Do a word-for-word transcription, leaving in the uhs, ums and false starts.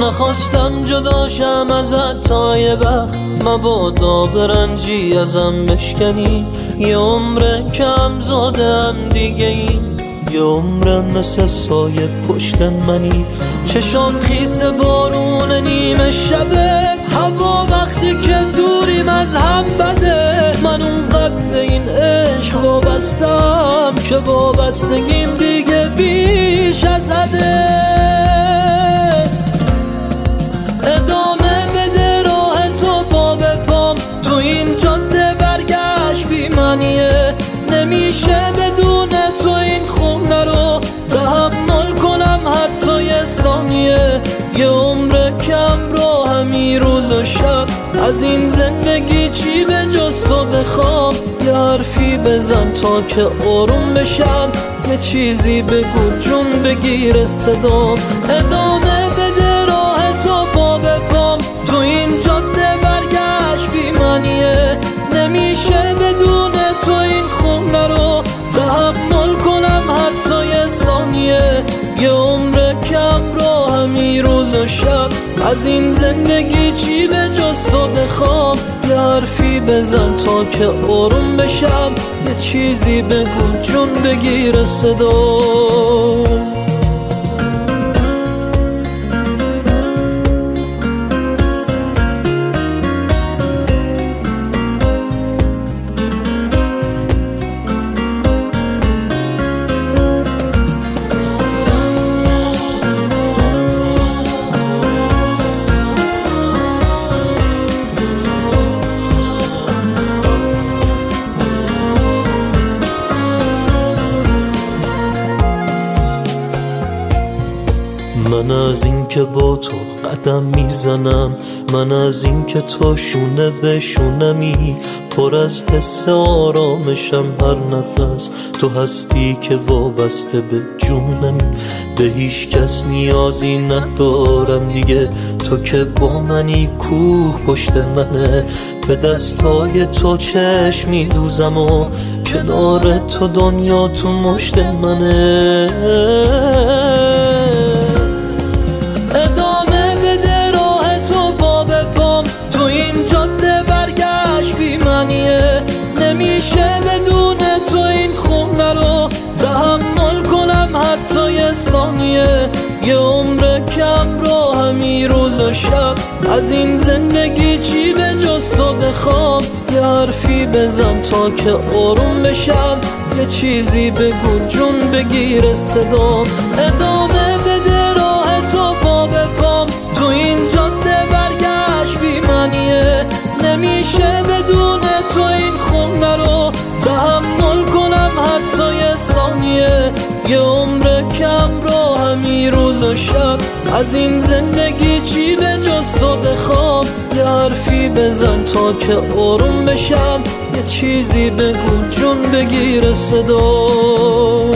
نخواستم جداشم ازت تا یه وقت، مبادا برنجی ازم بشکنی. یه عمره کم زادم دیگه این، یه عمره مثل سایه پشت منی. چشام خیس بارون نیمه شبه، هوا وقتی که دوریم از هم بده. من اونقدر به این عشق وابستم که وابستگیم دیگه بیش از حده. ادامه بده راه تو پا به پام، تو این جاده برگشت بی معنیه. نمیشه بدون تو این خونه رو تحمل کنم حتی یه ثانیه. یه عمر کم رو همین روز و شب، از این زندگی چی به جز تو بخوام. یه حرفی بزن تا که آروم بشم، یه چیزی بگو جون بگیر صدام. ادامه بده راه تو پا به پام، تو این جاده برگشت بی معنیه. نمیشه بدون تو این خونه رو تحمل کنم حتی یه ثانیه. یه عمر کم رو همین روز و شب، از این زندگی چی به جز تو بخوام. یه حرفی بزن تا که آروم بشم، یه چیزی بگو جون بگیر صدا. من از این که با تو قدم میزنم، من از این که تو شونه به شونمی، پر از حس آرامشم هر نفس. تو هستی که وابسته به جونمی، به هیچ کس نیازی ندارم دیگه. تو که با منی کوه پشت منه، به دستای تو چشم میدوزم و کنار تو دنیا تو مشت منه. ادامه بده راه تو پا به پام، تو این جاده برگشت بی معنیه. نمیشه بدون تو این خونه رو تحمل کنم حتی یه ثانیه. یه عمر کم رو همین روز و شب، از این زندگی چی به جز تو بخوام. یه حرفی بزن تا که آروم بشم، یه چیزی بگو جون بگیر صدام. ادامه بده راه تو پا به پام، تو این جاده برگشت بی معنیه. نمیشه بدون تو این خونه رو تحمل کنم حتی یه ثانیه. یه عمر کم رو همین روز و شب، از این زندگی چی به جز تو بخوام. یه حرفی بزن تا که آروم بشم، یه چیزی بگو جون بگیر صدا.